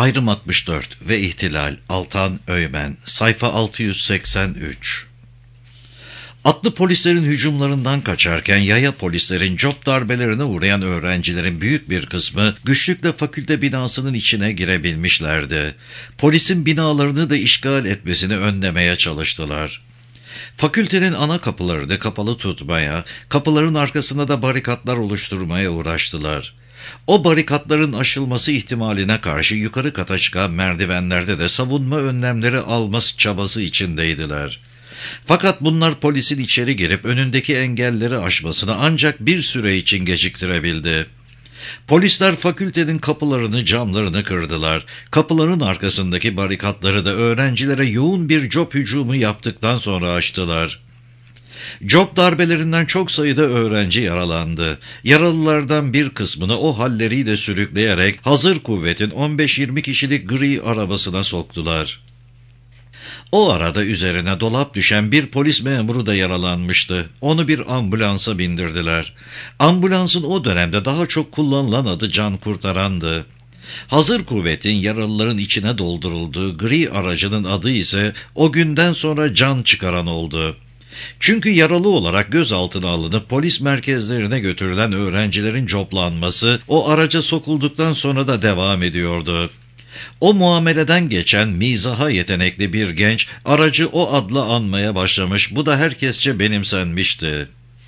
Ayrım 64 ve İhtilal, Altan Öymen, sayfa 683. Atlı polislerin hücumlarından kaçarken yaya polislerin cop darbelerine uğrayan öğrencilerin büyük bir kısmı güçlükle fakülte binasının içine girebilmişlerdi. Polisin binalarını da işgal etmesini önlemeye çalıştılar. Fakültenin ana kapılarını kapalı tutmaya, kapıların arkasına da barikatlar oluşturmaya uğraştılar. O barikatların aşılması ihtimaline karşı yukarı kata çıkan merdivenlerde de savunma önlemleri alması çabası içindeydiler. Fakat bunlar polisin içeri girip önündeki engelleri aşmasını ancak bir süre için geciktirebildi. Polisler fakültenin kapılarını, camlarını kırdılar. Kapıların arkasındaki barikatları da öğrencilere yoğun bir cop hücumu yaptıktan sonra açtılar. Cop darbelerinden çok sayıda öğrenci yaralandı. Yaralılardan bir kısmını o halleriyle sürükleyerek hazır kuvvetin 15-20 kişilik gri arabasına soktular. O arada üzerine dolap düşen bir polis memuru da yaralanmıştı. Onu bir ambulansa bindirdiler. Ambulansın o dönemde daha çok kullanılan adı can kurtarandı. Hazır kuvvetin yaralıların içine doldurulduğu gri aracının adı ise o günden sonra can çıkaran oldu. Çünkü yaralı olarak gözaltına alınıp polis merkezlerine götürülen öğrencilerin coplanması o araca sokulduktan sonra da devam ediyordu. O muameleden geçen mizaha yetenekli bir genç aracı o adla anmaya başlamış, bu da herkesçe benimsenmişti.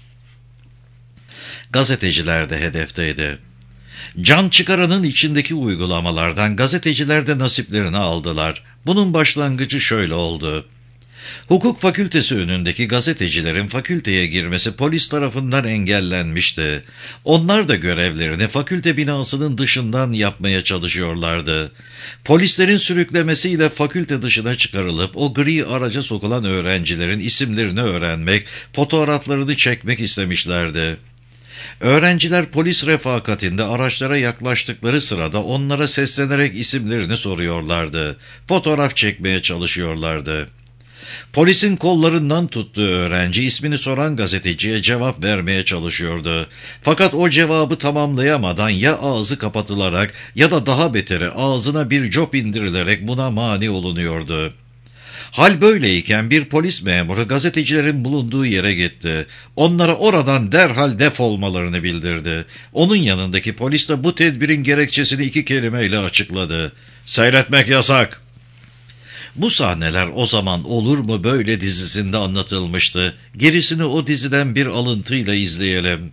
Gazeteciler de hedefteydi. Can çıkaranın içindeki uygulamalardan gazeteciler de nasiplerini aldılar. Bunun başlangıcı şöyle oldu. Hukuk fakültesi önündeki gazetecilerin fakülteye girmesi polis tarafından engellenmişti. Onlar da görevlerini fakülte binasının dışından yapmaya çalışıyorlardı. Polislerin sürüklemesiyle fakülte dışına çıkarılıp o gri araca sokulan öğrencilerin isimlerini öğrenmek, fotoğraflarını çekmek istemişlerdi. Öğrenciler polis refakatinde araçlara yaklaştıkları sırada onlara seslenerek isimlerini soruyorlardı. Fotoğraf çekmeye çalışıyorlardı. Polisin kollarından tuttuğu öğrenci ismini soran gazeteciye cevap vermeye çalışıyordu. Fakat o cevabı tamamlayamadan ya ağzı kapatılarak ya da daha beteri ağzına bir cop indirilerek buna mani olunuyordu. Hal böyleyken bir polis memuru gazetecilerin bulunduğu yere gitti. Onlara oradan derhal defolmalarını bildirdi. Onun yanındaki polis de bu tedbirin gerekçesini 2 kelimeyle açıkladı. Seyretmek yasak. Bu sahneler O Zaman Olur Mu Böyle dizisinde anlatılmıştı. Gerisini o diziden bir alıntıyla izleyelim.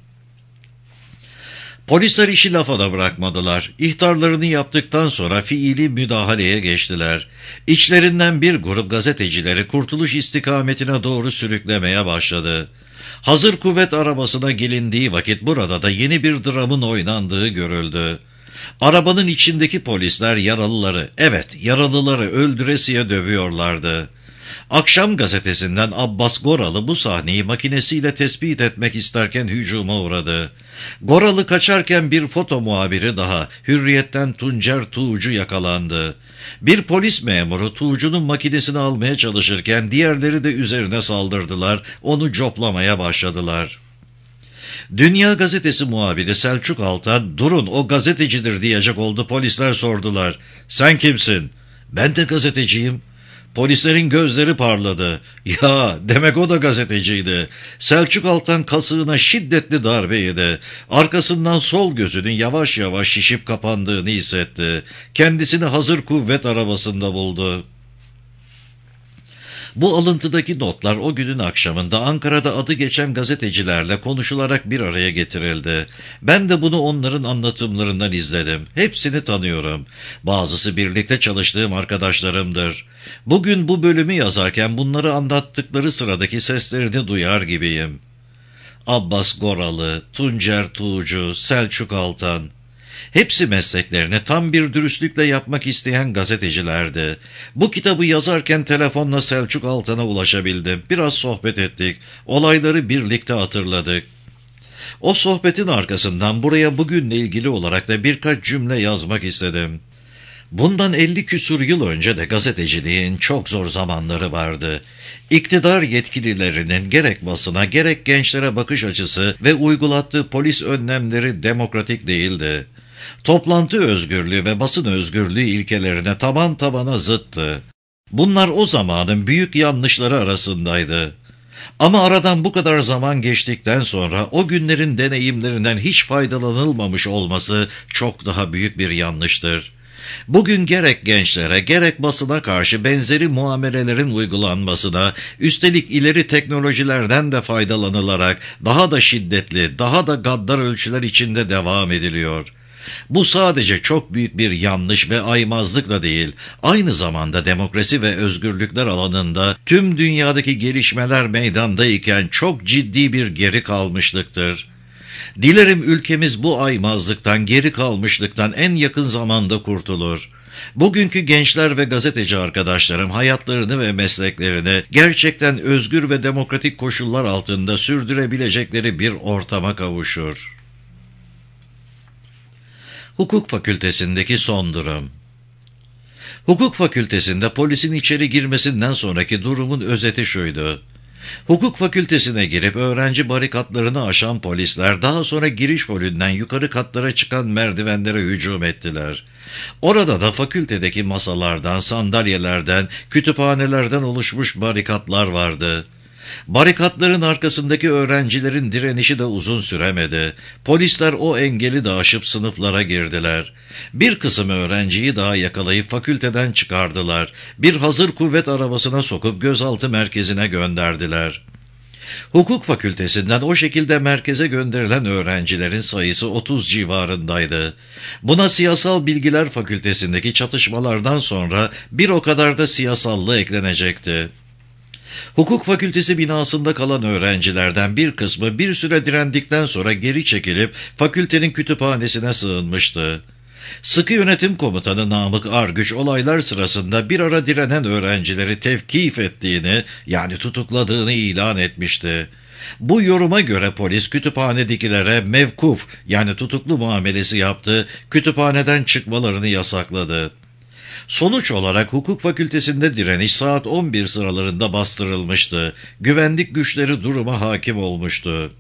Polisler işi lafa da bırakmadılar. İhtarlarını yaptıktan sonra fiili müdahaleye geçtiler. İçlerinden bir grup gazetecileri kurtuluş istikametine doğru sürüklemeye başladı. Hazır kuvvet arabasına gelindiği vakit burada da yeni bir dramın oynandığı görüldü. Arabanın içindeki polisler yaralıları öldüresiye dövüyorlardı. Akşam gazetesinden Abbas Goralı bu sahneyi makinesiyle tespit etmek isterken hücuma uğradı. Goralı kaçarken bir foto muhabiri daha, Hürriyet'ten Tuncer Tuğcu yakalandı. Bir polis memuru Tuğcu'nun makinesini almaya çalışırken diğerleri de üzerine saldırdılar, onu coplamaya başladılar. Dünya Gazetesi muhabiri Selçuk Altan, durun o gazetecidir diyecek oldu, polisler sordular. Sen kimsin? Ben de gazeteciyim. Polislerin gözleri parladı. Ya demek o da gazeteciydi. Selçuk Altan kasığına şiddetli darbe yedi. Arkasından sol gözünün yavaş yavaş şişip kapandığını hissetti. Kendisini hazır kuvvet arabasında buldu. Bu alıntıdaki notlar o günün akşamında Ankara'da adı geçen gazetecilerle konuşularak bir araya getirildi. Ben de bunu onların anlatımlarından izledim. Hepsini tanıyorum. Bazısı birlikte çalıştığım arkadaşlarımdır. Bugün bu bölümü yazarken bunları anlattıkları sıradaki seslerini duyar gibiyim. Abbas Goralı, Tuncer Tuğcu, Selçuk Altan... Hepsi mesleklerini tam bir dürüstlükle yapmak isteyen gazetecilerdi. Bu kitabı yazarken telefonla Selçuk Altan'a ulaşabildim. Biraz sohbet ettik. Olayları birlikte hatırladık. O sohbetin arkasından buraya bugünle ilgili olarak da birkaç cümle yazmak istedim. Bundan 50 küsur yıl önce de gazeteciliğin çok zor zamanları vardı. İktidar yetkililerinin gerek basına gerek gençlere bakış açısı ve uygulattığı polis önlemleri demokratik değildi. Toplantı özgürlüğü ve basın özgürlüğü ilkelerine taban tabana zıttı. Bunlar o zamanın büyük yanlışları arasındaydı. Ama aradan bu kadar zaman geçtikten sonra o günlerin deneyimlerinden hiç faydalanılmamış olması çok daha büyük bir yanlıştır. Bugün gerek gençlere gerek basına karşı benzeri muamelelerin uygulanmasına, üstelik ileri teknolojilerden de faydalanılarak daha da şiddetli, daha da gaddar ölçüler içinde devam ediliyor. Bu sadece çok büyük bir yanlış ve aymazlık da değil, aynı zamanda demokrasi ve özgürlükler alanında tüm dünyadaki gelişmeler meydandayken çok ciddi bir geri kalmışlıktır. Dilerim ülkemiz bu aymazlıktan, geri kalmışlıktan en yakın zamanda kurtulur. Bugünkü gençler ve gazeteci arkadaşlarım hayatlarını ve mesleklerini gerçekten özgür ve demokratik koşullar altında sürdürebilecekleri bir ortama kavuşur. Hukuk Fakültesindeki son durum. Hukuk Fakültesinde polisin içeri girmesinden sonraki durumun özeti şuydu. Hukuk Fakültesine girip öğrenci barikatlarını aşan polisler daha sonra giriş holünden yukarı katlara çıkan merdivenlere hücum ettiler. Orada da fakültedeki masalardan, sandalyelerden, kütüphanelerden oluşmuş barikatlar vardı. Barikatların arkasındaki öğrencilerin direnişi de uzun süremedi. Polisler o engeli de aşıp sınıflara girdiler. Bir kısım öğrenciyi daha yakalayıp fakülteden çıkardılar. Bir hazır kuvvet arabasına sokup gözaltı merkezine gönderdiler. Hukuk Fakültesinden o şekilde merkeze gönderilen öğrencilerin sayısı 30 civarındaydı. Buna Siyasal Bilgiler Fakültesindeki çatışmalardan sonra bir o kadar da siyasallığı eklenecekti. Hukuk Fakültesi binasında kalan öğrencilerden bir kısmı bir süre direndikten sonra geri çekilip fakültenin kütüphanesine sığınmıştı. Sıkı Yönetim Komutanı Namık Argüç olaylar sırasında bir ara direnen öğrencileri tevkif ettiğini, yani tutukladığını ilan etmişti. Bu yoruma göre polis kütüphanedekilere mevkuf, yani tutuklu muamelesi yaptı, kütüphaneden çıkmalarını yasakladı. Sonuç olarak Hukuk Fakültesinde direniş saat 11 sıralarında bastırılmıştı. Güvenlik güçleri duruma hakim olmuştu.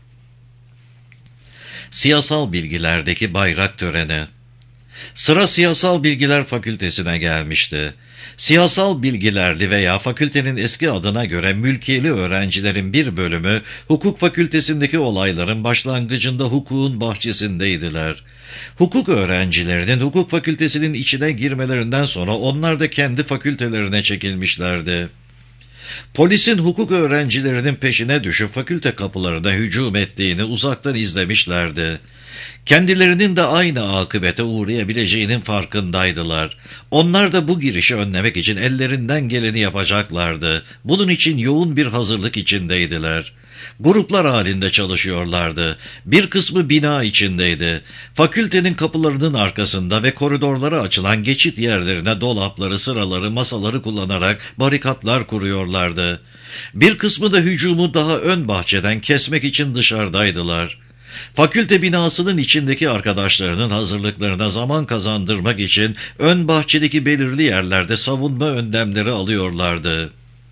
Siyasal bilgilerdeki bayrak töreni. Sıra Siyasal Bilgiler Fakültesine gelmişti. Siyasal bilgilerli veya fakültenin eski adına göre mülkiyeli öğrencilerin bir bölümü Hukuk Fakültesindeki olayların başlangıcında hukukun bahçesindeydiler. Hukuk öğrencilerinin Hukuk Fakültesinin içine girmelerinden sonra onlar da kendi fakültelerine çekilmişlerdi. Polisin hukuk öğrencilerinin peşine düşüp fakülte kapılarına hücum ettiğini uzaktan izlemişlerdi. Kendilerinin de aynı akıbete uğrayabileceğinin farkındaydılar. Onlar da bu girişi önlemek için ellerinden geleni yapacaklardı. Bunun için yoğun bir hazırlık içindeydiler. Gruplar halinde çalışıyorlardı. Bir kısmı bina içindeydi. Fakültenin kapılarının arkasında ve koridorlara açılan geçit yerlerine dolapları, sıraları, masaları kullanarak barikatlar kuruyorlardı. Bir kısmı da hücumu daha ön bahçeden kesmek için dışarıdaydılar. Fakülte binasının içindeki arkadaşlarının hazırlıklarına zaman kazandırmak için ön bahçedeki belirli yerlerde savunma önlemleri alıyorlardı.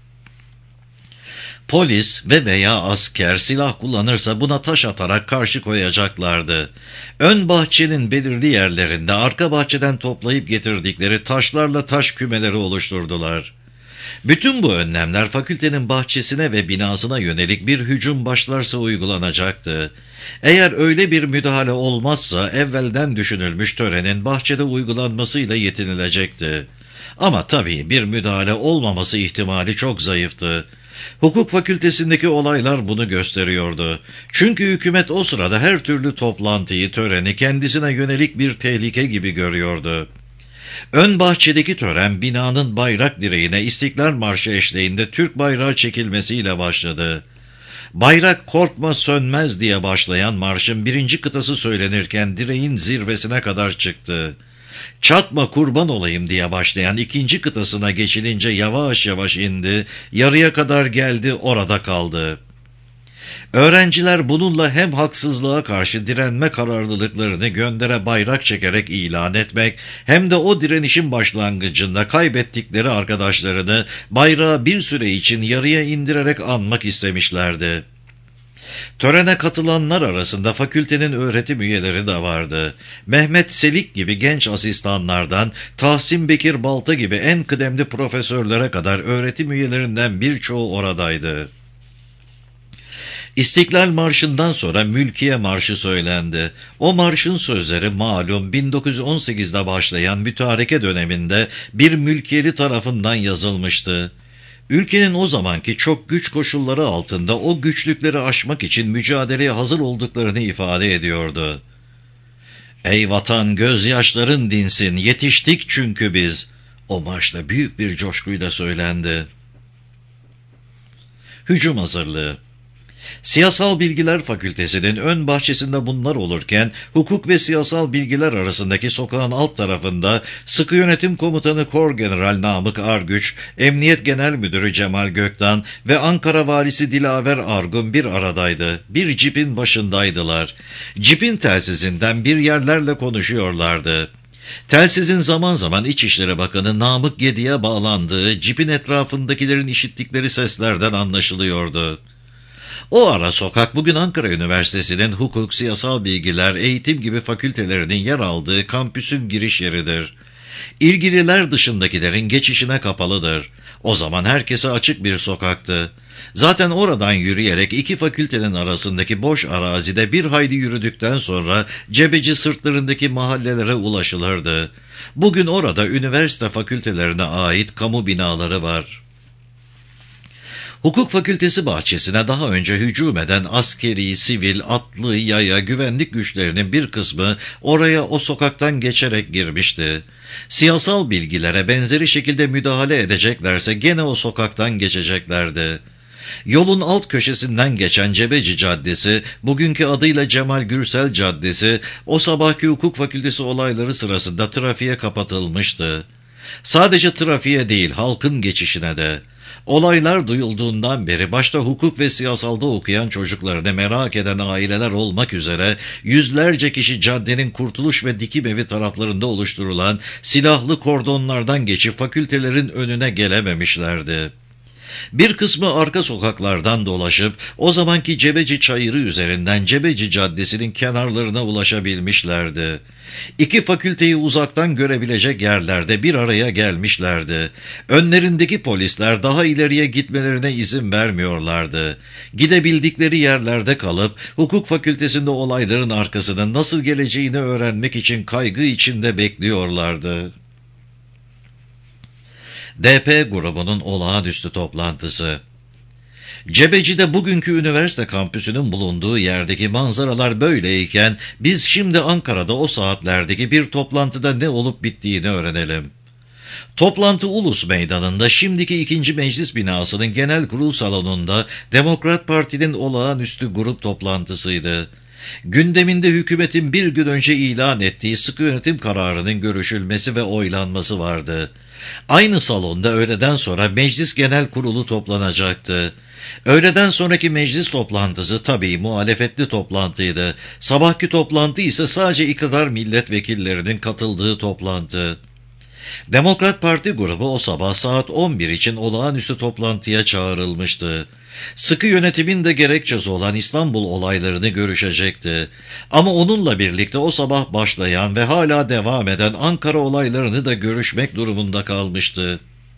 Polis ve veya asker silah kullanırsa buna taş atarak karşı koyacaklardı. Ön bahçenin belirli yerlerinde arka bahçeden toplayıp getirdikleri taşlarla taş kümeleri oluşturdular. Bütün bu önlemler fakültenin bahçesine ve binasına yönelik bir hücum başlarsa uygulanacaktı. Eğer öyle bir müdahale olmazsa evvelden düşünülmüş törenin bahçede uygulanmasıyla yetinilecekti. Ama tabii bir müdahale olmaması ihtimali çok zayıftı. Hukuk Fakültesindeki olaylar bunu gösteriyordu. Çünkü hükümet o sırada her türlü toplantıyı, töreni kendisine yönelik bir tehlike gibi görüyordu. Ön bahçedeki tören binanın bayrak direğine İstiklal Marşı eşliğinde Türk bayrağı çekilmesiyle başladı. Bayrak korkma sönmez diye başlayan marşın birinci kıtası söylenirken direğin zirvesine kadar çıktı. Çatma kurban olayım diye başlayan ikinci kıtasına geçilince yavaş yavaş indi, yarıya kadar geldi, orada kaldı. Öğrenciler bununla hem haksızlığa karşı direnme kararlılıklarını göndere bayrak çekerek ilan etmek, hem de o direnişin başlangıcında kaybettikleri arkadaşlarını bayrağı bir süre için yarıya indirerek anmak istemişlerdi. Törene katılanlar arasında fakültenin öğretim üyeleri de vardı. Mehmet Selik gibi genç asistanlardan Tahsin Bekir Balta gibi en kıdemli profesörlere kadar öğretim üyelerinden birçoğu oradaydı. İstiklal Marşı'ndan sonra Mülkiye Marşı söylendi. O marşın sözleri malum 1918'de başlayan mütareke döneminde bir mülkiyeli tarafından yazılmıştı. Ülkenin o zamanki çok güç koşulları altında o güçlükleri aşmak için mücadeleye hazır olduklarını ifade ediyordu. Ey vatan, gözyaşların dinsin, yetiştik çünkü biz. O marşla büyük bir coşkuyla söylendi. Hücum hazırlığı. Siyasal Bilgiler Fakültesi'nin ön bahçesinde bunlar olurken, hukuk ve siyasal bilgiler arasındaki sokağın alt tarafında Sıkı Yönetim Komutanı Korgeneral Namık Arguç, Emniyet Genel Müdürü Cemal Göktan ve Ankara Valisi Dilaver Argun bir aradaydı. Bir cipin başındaydılar. Cipin telsizinden bir yerlerle konuşuyorlardı. Telsizin zaman zaman İçişleri Bakanı Namık Gedi'ye bağlandığı, cipin etrafındakilerin işittikleri seslerden anlaşılıyordu. O ara sokak bugün Ankara Üniversitesi'nin hukuk, siyasal bilgiler, eğitim gibi fakültelerinin yer aldığı kampüsün giriş yeridir. İlgililer dışındakilerin geçişine kapalıdır. O zaman herkese açık bir sokaktı. Zaten oradan yürüyerek iki fakültenin arasındaki boş arazide bir hayli yürüdükten sonra Cebeci sırtlarındaki mahallelere ulaşılırdı. Bugün orada üniversite fakültelerine ait kamu binaları var. Hukuk Fakültesi bahçesine daha önce hücum eden askeri, sivil, atlı, yaya, güvenlik güçlerinin bir kısmı oraya o sokaktan geçerek girmişti. Siyasal bilgilere benzeri şekilde müdahale edeceklerse gene o sokaktan geçeceklerdi. Yolun alt köşesinden geçen Cebeci Caddesi, bugünkü adıyla Cemal Gürsel Caddesi, o sabahki Hukuk Fakültesi olayları sırasında trafiğe kapatılmıştı. Sadece trafiğe değil, halkın geçişine de. Olaylar duyulduğundan beri başta hukuk ve siyasalda okuyan çocuklarını merak eden aileler olmak üzere yüzlerce kişi caddenin Kurtuluş ve Dikimevi taraflarında oluşturulan silahlı kordonlardan geçip fakültelerin önüne gelememişlerdi. Bir kısmı arka sokaklardan dolaşıp o zamanki Cebeci Çayırı üzerinden Cebeci Caddesi'nin kenarlarına ulaşabilmişlerdi. İki fakülteyi uzaktan görebilecek yerlerde bir araya gelmişlerdi. Önlerindeki polisler daha ileriye gitmelerine izin vermiyorlardı. Gidebildikleri yerlerde kalıp hukuk fakültesinde olayların arkasının nasıl geleceğini öğrenmek için kaygı içinde bekliyorlardı. DP grubunun olağanüstü toplantısı. Cebeci'de bugünkü üniversite kampüsünün bulunduğu yerdeki manzaralar böyleyken biz şimdi Ankara'da o saatlerdeki bir toplantıda ne olup bittiğini öğrenelim. Toplantı Ulus Meydanı'nda şimdiki 2. Meclis binasının genel kurul salonunda Demokrat Parti'nin olağanüstü grup toplantısıydı. Gündeminde hükümetin bir gün önce ilan ettiği sıkı yönetim kararının görüşülmesi ve oylanması vardı. Aynı salonda öğleden sonra Meclis Genel Kurulu toplanacaktı. Öğleden sonraki meclis toplantısı tabii muhalefetli toplantıydı. Sabahki toplantı ise sadece iktidar milletvekillerinin katıldığı toplantı. Demokrat Parti grubu o sabah saat 11 için olağanüstü toplantıya çağrılmıştı. Sıkı yönetimin de gerekçesi olan İstanbul olaylarını görüşecekti. Ama onunla birlikte o sabah başlayan ve hala devam eden Ankara olaylarını da görüşmek durumunda kalmıştı.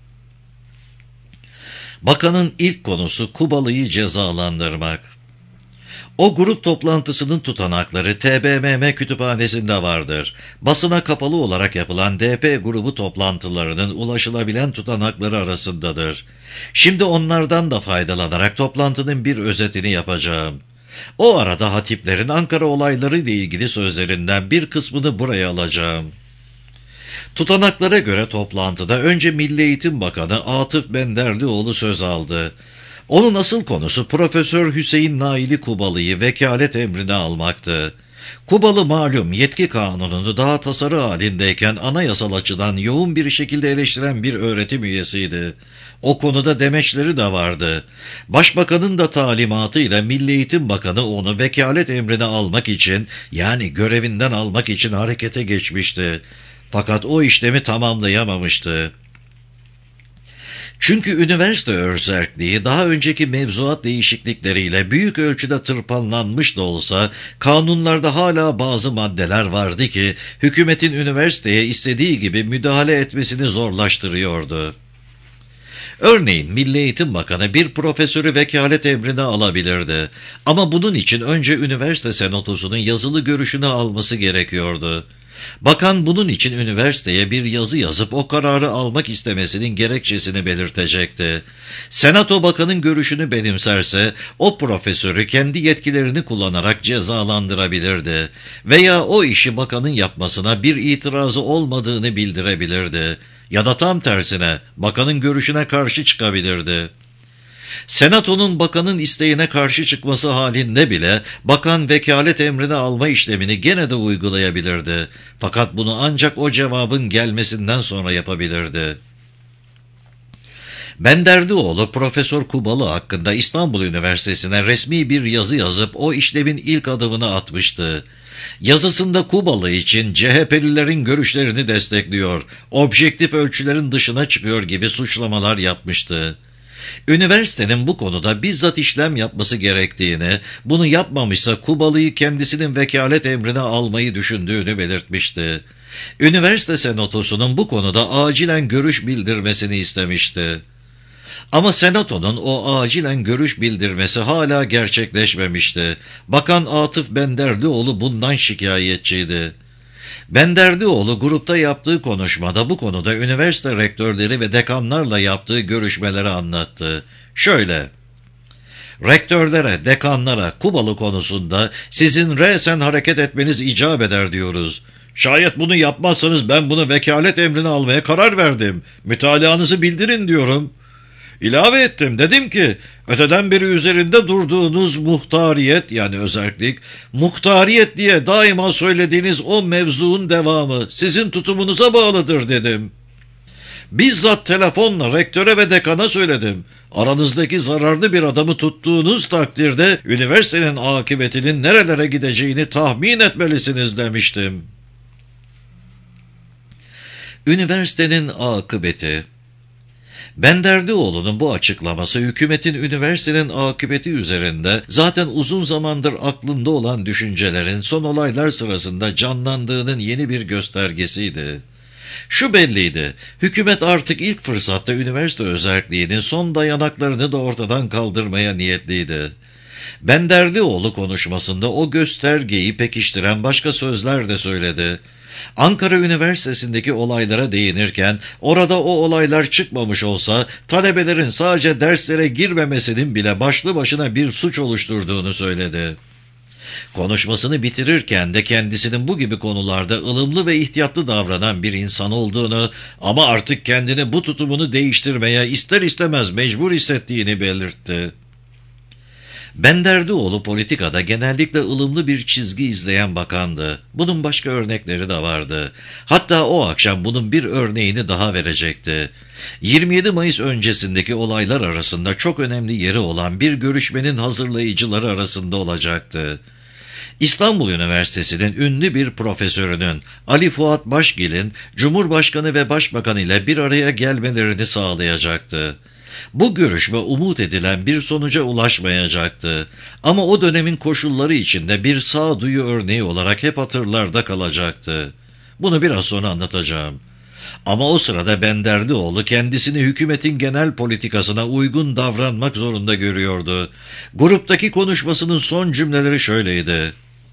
Bakanın ilk konusu Kubalı'yı cezalandırmak. O grup toplantısının tutanakları TBMM kütüphanesinde vardır. Basına kapalı olarak yapılan DP grubu toplantılarının ulaşılabilen tutanakları arasındadır. Şimdi onlardan da faydalanarak toplantının bir özetini yapacağım. O arada hatiplerin Ankara olayları ile ilgili sözlerinden bir kısmını buraya alacağım. Tutanaklara göre toplantıda önce Milli Eğitim Bakanı Atıf Benderlioğlu söz aldı. Onun asıl konusu Profesör Hüseyin Naili Kubalı'yı vekalet emrine almaktı. Kubalı malum yetki kanununu daha tasarı halindeyken anayasal açıdan yoğun bir şekilde eleştiren bir öğretim üyesiydi. O konuda demeçleri de vardı. Başbakanın da talimatıyla Milli Eğitim Bakanı onu vekalet emrine almak için, yani görevinden almak için harekete geçmişti. Fakat o işlemi tamamlayamamıştı. Çünkü üniversite özerkliği daha önceki mevzuat değişiklikleriyle büyük ölçüde tırpanlanmış da olsa kanunlarda hala bazı maddeler vardı ki hükümetin üniversiteye istediği gibi müdahale etmesini zorlaştırıyordu. Örneğin Milli Eğitim Bakanı bir profesörü vekalet emrine alabilirdi. Ama bunun için önce üniversite senatosunun yazılı görüşünü alması gerekiyordu. Bakan bunun için üniversiteye bir yazı yazıp o kararı almak istemesinin gerekçesini belirtecekti. Senato bakanın görüşünü benimserse o profesörü kendi yetkilerini kullanarak cezalandırabilirdi veya o işi bakanın yapmasına bir itirazı olmadığını bildirebilirdi. Ya da tam tersine bakanın görüşüne karşı çıkabilirdi. Senatonun bakanın isteğine karşı çıkması halinde bile bakan vekalet emrini alma işlemini gene de uygulayabilirdi. Fakat bunu ancak o cevabın gelmesinden sonra yapabilirdi. Benderdioğlu Profesör Kubalı hakkında İstanbul Üniversitesi'ne resmi bir yazı yazıp o işlemin ilk adımını atmıştı. Yazısında Kubalı için CHP'lilerin görüşlerini destekliyor, objektif ölçülerin dışına çıkıyor gibi suçlamalar yapmıştı. Üniversitenin bu konuda bizzat işlem yapması gerektiğini, bunu yapmamışsa Kubalı'yı kendisinin vekalet emrine almayı düşündüğünü belirtmişti. Üniversite senatosunun bu konuda acilen görüş bildirmesini istemişti. Ama senatonun o acilen görüş bildirmesi hala gerçekleşmemişti. Bakan Atıf Benderdioğlu bundan şikayetçiydi. Benderdioğlu grupta yaptığı konuşmada bu konuda üniversite rektörleri ve dekanlarla yaptığı görüşmeleri anlattı. Şöyle: rektörlere, dekanlara Kubalı konusunda sizin resen hareket etmeniz icap eder diyoruz. Şayet bunu yapmazsanız ben bunu vekalet emrine almaya karar verdim. Mütalaanızı bildirin diyorum. İlave ettim, dedim ki öteden beri üzerinde durduğunuz muhtariyet yani özerklik, muhtariyet diye daima söylediğiniz o mevzuun devamı sizin tutumunuza bağlıdır dedim. Bizzat telefonla rektöre ve dekana söyledim. Aranızdaki zararlı bir adamı tuttuğunuz takdirde üniversitenin akıbetinin nerelere gideceğini tahmin etmelisiniz demiştim. Üniversitenin akıbeti. Benderdioğlu'nun bu açıklaması hükümetin üniversitenin akıbeti üzerinde zaten uzun zamandır aklında olan düşüncelerin son olaylar sırasında canlandığının yeni bir göstergesiydi. Şu belliydi, hükümet artık ilk fırsatta üniversite özerkliğinin son dayanaklarını da ortadan kaldırmaya niyetliydi. Benderdioğlu konuşmasında o göstergeyi pekiştiren başka sözler de söyledi. Ankara Üniversitesi'ndeki olaylara değinirken orada o olaylar çıkmamış olsa talebelerin sadece derslere girmemesinin bile başlı başına bir suç oluşturduğunu söyledi. Konuşmasını bitirirken de kendisinin bu gibi konularda ılımlı ve ihtiyatlı davranan bir insan olduğunu ama artık kendini bu tutumunu değiştirmeye ister istemez mecbur hissettiğini belirtti. Benderdioğlu politikada genellikle ılımlı bir çizgi izleyen bakandı. Bunun başka örnekleri de vardı. Hatta o akşam bunun bir örneğini daha verecekti. 27 Mayıs öncesindeki olaylar arasında çok önemli yeri olan bir görüşmenin hazırlayıcıları arasında olacaktı. İstanbul Üniversitesi'nin ünlü bir profesörünün Ali Fuat Başgil'in Cumhurbaşkanı ve Başbakan ile bir araya gelmelerini sağlayacaktı. Bu görüşme umut edilen bir sonuca ulaşmayacaktı. Ama o dönemin koşulları içinde bir sağduyu örneği olarak hep hatırlarda kalacaktı. Bunu biraz sonra anlatacağım. Ama o sırada Benderdioğlu kendisini hükümetin genel politikasına uygun davranmak zorunda görüyordu. Gruptaki konuşmasının son cümleleri şöyleydi: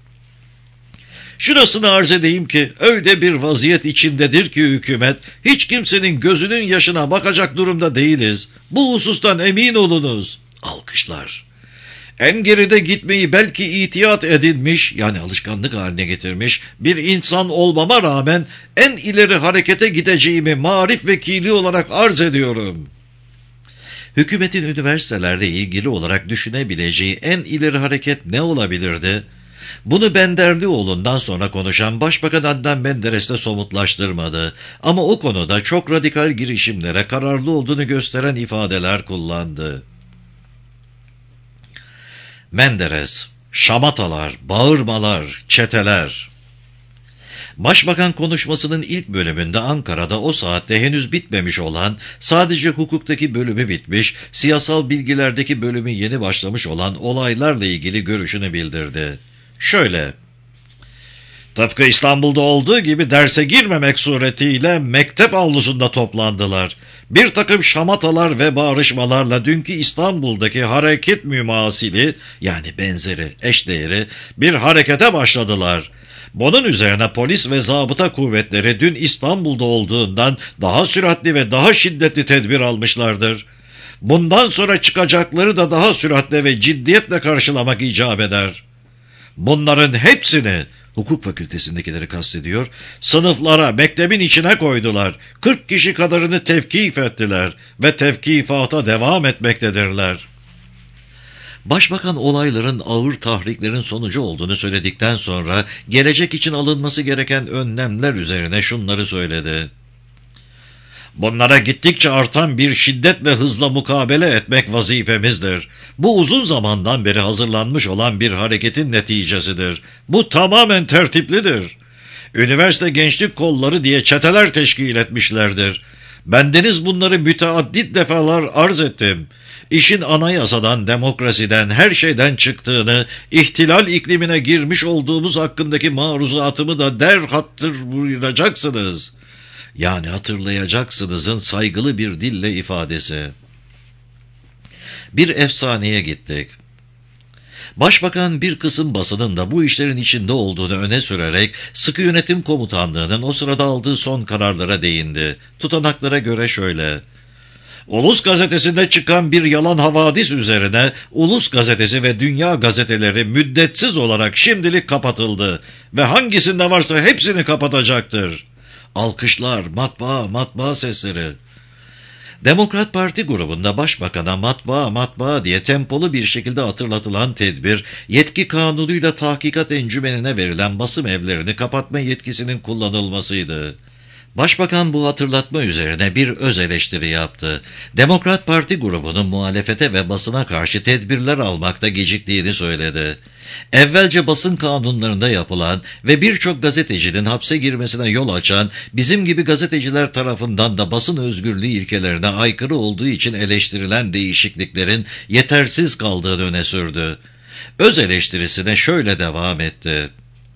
şurasını arz edeyim ki öyle bir vaziyet içindedir ki hükümet hiç kimsenin gözünün yaşına bakacak durumda değiliz. Bu husustan emin olunuz. Alkışlar. En geride gitmeyi belki itiyat edilmiş yani alışkanlık haline getirmiş bir insan olmama rağmen en ileri harekete gideceğimi marif vekili olarak arz ediyorum. Hükümetin üniversitelerle ilgili olarak düşünebileceği en ileri hareket ne olabilirdi? Bunu Benderdioğlu'ndan sonra konuşan Başbakan Adnan Menderes de somutlaştırmadı. Ama o konuda çok radikal girişimlere kararlı olduğunu gösteren ifadeler kullandı. Menderes: şamatalar, bağırmalar, çeteler. Başbakan konuşmasının ilk bölümünde Ankara'da o saatte henüz bitmemiş olan, sadece hukuktaki bölümü bitmiş, siyasal bilgilerdeki bölümü yeni başlamış olan olaylarla ilgili görüşünü bildirdi. Şöyle: tıpkı İstanbul'da olduğu gibi derse girmemek suretiyle mektep avlusunda toplandılar. Bir takım şamatalar ve bağrışmalarla dünkü İstanbul'daki hareket mümasili, yani benzeri, eşdeğeri bir harekete başladılar. Bunun üzerine polis ve zabıta kuvvetleri dün İstanbul'da olduğundan daha süratli ve daha şiddetli tedbir almışlardır. Bundan sonra çıkacakları da daha süratle ve ciddiyetle karşılamak icap eder. Bunların hepsini, hukuk fakültesindekileri kastediyor, sınıflara, mektebin içine koydular. 40 kişi kadarını tevkif ettiler ve tevkifata devam etmektedirler. Başbakan olayların ağır tahriklerin sonucu olduğunu söyledikten sonra gelecek için alınması gereken önlemler üzerine şunları söyledi. Bunlara gittikçe artan bir şiddet ve hızla mukabele etmek vazifemizdir. Bu uzun zamandan beri hazırlanmış olan bir hareketin neticesidir. Bu tamamen tertiplidir. Üniversite gençlik kolları diye çeteler teşkil etmişlerdir. Bendeniz bunları müteaddit defalar arz ettim. İşin anayasadan, demokrasiden, her şeyden çıktığını, ihtilal iklimine girmiş olduğumuz hakkındaki maruzatımı da hatırlayacaksınız. Yani hatırlayacaksınızın saygılı bir dille ifadesi. Bir efsaneye gittik. Başbakan bir kısım basının da bu işlerin içinde olduğunu öne sürerek Sıkı Yönetim Komutanlığı'nın o sırada aldığı son kararlara değindi. Tutanaklara göre şöyle: Ulus Gazetesi'nde çıkan bir yalan havadis üzerine Ulus Gazetesi ve Dünya Gazeteleri müddetsiz olarak şimdilik kapatıldı ve hangisinde varsa hepsini kapatacaktır. Alkışlar, matbaa sesleri. Demokrat Parti grubunda başbakana matbaa diye tempolu bir şekilde hatırlatılan tedbir, yetki kanunuyla tahkikat encümenine verilen basım evlerini kapatma yetkisinin kullanılmasıydı. Başbakan bu hatırlatma üzerine bir öz eleştiri yaptı. Demokrat Parti grubunun muhalefete ve basına karşı tedbirler almakta geciktiğini söyledi. Evvelce basın kanunlarında yapılan ve birçok gazetecinin hapse girmesine yol açan, bizim gibi gazeteciler tarafından da basın özgürlüğü ilkelerine aykırı olduğu için eleştirilen değişikliklerin yetersiz kaldığını öne sürdü. Öz eleştirisine şöyle devam etti.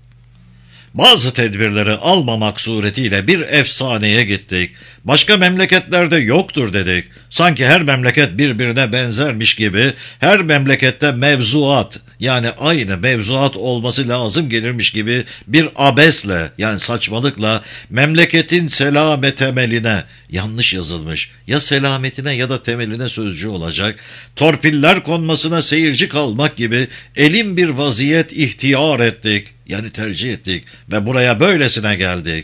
Bazı tedbirleri almamak suretiyle bir efsaneye gittik. Başka memleketlerde yoktur dedik. Sanki her memleket birbirine benzermiş gibi, her memlekette mevzuat, yani aynı mevzuat olması lazım gelirmiş gibi bir abesle, yani saçmalıkla memleketin temeline, yanlış yazılmış, ya selametine ya da temeline sözcü olacak, torpiller konmasına seyirci kalmak gibi elin bir vaziyet ihtiyar ettik. Yani tercih ettik ve buraya böylesine geldik.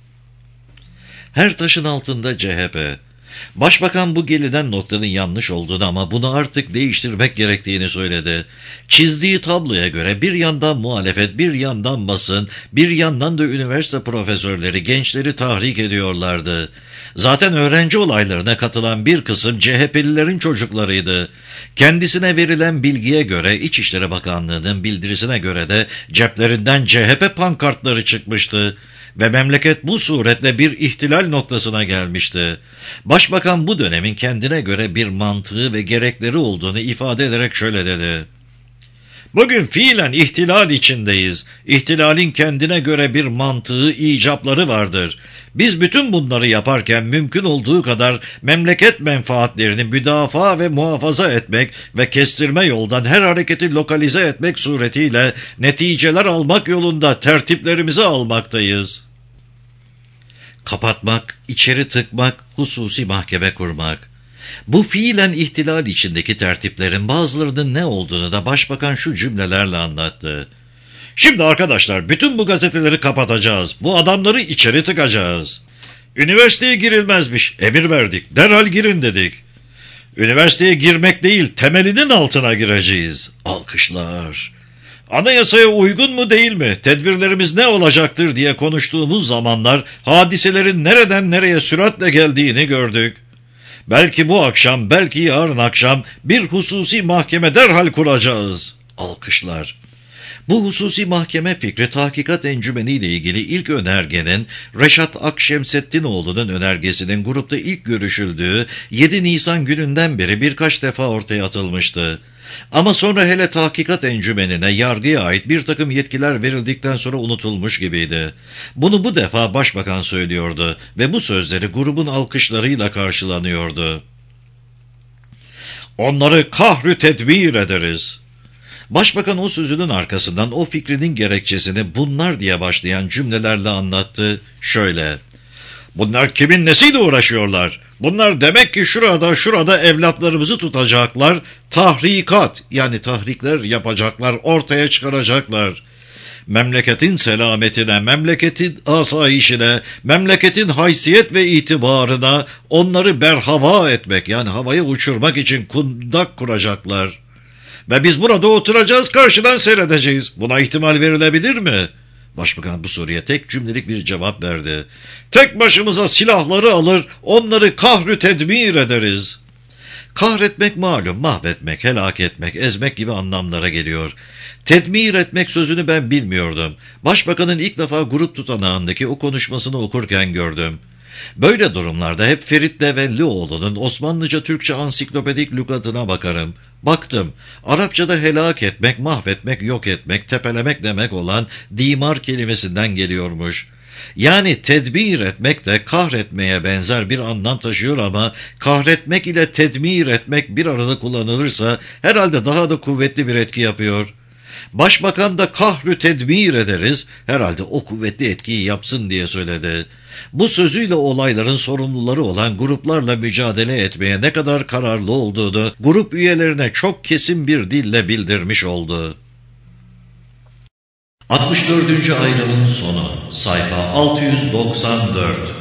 Her taşın altında CHP. Başbakan bu gelinen noktanın yanlış olduğunu ama bunu artık değiştirmek gerektiğini söyledi. Çizdiği tabloya göre bir yandan muhalefet, bir yandan basın, bir yandan da üniversite profesörleri gençleri tahrik ediyorlardı. Zaten öğrenci olaylarına katılan bir kısım CHP'lilerin çocuklarıydı. Kendisine verilen bilgiye göre İçişleri Bakanlığı'nın bildirisine göre de ceplerinden CHP pankartları çıkmıştı. Ve memleket bu suretle bir ihtilal noktasına gelmişti. Başbakan bu dönemin kendine göre bir mantığı ve gerekleri olduğunu ifade ederek şöyle dedi. Bugün fiilen ihtilal içindeyiz. İhtilalin kendine göre bir mantığı, icapları vardır. Biz bütün bunları yaparken mümkün olduğu kadar memleket menfaatlerini müdafaa ve muhafaza etmek ve kestirme yoldan her hareketi lokalize etmek suretiyle neticeler almak yolunda tertiplerimizi almaktayız. Kapatmak, içeri tıkmak, hususi mahkeme kurmak. Bu fiilen ihtilal içindeki tertiplerin bazılarının ne olduğunu da başbakan şu cümlelerle anlattı. Şimdi arkadaşlar bütün bu gazeteleri kapatacağız. Bu adamları içeri tıkacağız. Üniversiteye girilmezmiş. Emir verdik. Derhal girin dedik. Üniversiteye girmek değil, temelinin altına gireceğiz. Alkışlar. Anayasaya uygun mu değil mi? Tedbirlerimiz ne olacaktır diye konuştuğumuz zamanlar hadiselerin nereden nereye süratle geldiğini gördük. Belki bu akşam, belki yarın akşam bir hususi mahkeme derhal kuracağız. Alkışlar. Bu hususi mahkeme fikri tahkikat encümeni ile ilgili ilk önergenin Reşat Akşemseddinoğlu'nun önergesinin grupta ilk görüşüldüğü 7 Nisan gününden beri birkaç defa ortaya atılmıştı. Ama sonra hele tahkikat encümenine yargıya ait bir takım yetkiler verildikten sonra unutulmuş gibiydi. Bunu bu defa başbakan söylüyordu ve bu sözleri grubun alkışlarıyla karşılanıyordu. "Onları kahrü tedbir ederiz." Başbakan o sözünün arkasından o fikrinin gerekçesini bunlar diye başlayan cümlelerle anlattı. Şöyle: "Bunlar kimin nesiyle uğraşıyorlar? Bunlar demek ki şurada evlatlarımızı tutacaklar, tahrikat yani tahrikler yapacaklar, ortaya çıkaracaklar. Memleketin selametine, memleketin asayişine, memleketin haysiyet ve itibarına onları berhava etmek yani havaya uçurmak için kundak kuracaklar. Ve biz burada oturacağız, karşıdan seyredeceğiz. Buna ihtimal verilebilir mi?" Başbakan bu soruya tek cümlelik bir cevap verdi. "Tek başımıza silahları alır, onları kahrü tedbir ederiz." Kahretmek malum, mahvetmek, helak etmek, ezmek gibi anlamlara geliyor. Tedbir etmek sözünü ben bilmiyordum. Başbakanın ilk defa grup tutanağındaki o konuşmasını okurken gördüm. Böyle durumlarda hep Ferit Devellioğlu'nun Osmanlıca Türkçe ansiklopedik lügatına bakarım. Baktım, Arapçada helak etmek, mahvetmek, yok etmek, tepelemek demek olan dimar kelimesinden geliyormuş. Yani tedbir etmek de kahretmeye benzer bir anlam taşıyor ama kahretmek ile tedmir etmek bir arada kullanılırsa herhalde daha da kuvvetli bir etki yapıyor. Başbakan da kahrü tedbir ederiz, herhalde o kuvvetli etkiyi yapsın diye söyledi. Bu sözüyle olayların sorumluları olan gruplarla mücadele etmeye ne kadar kararlı olduğunu grup üyelerine çok kesin bir dille bildirmiş oldu. 64. ayrımın sonu, sayfa 694.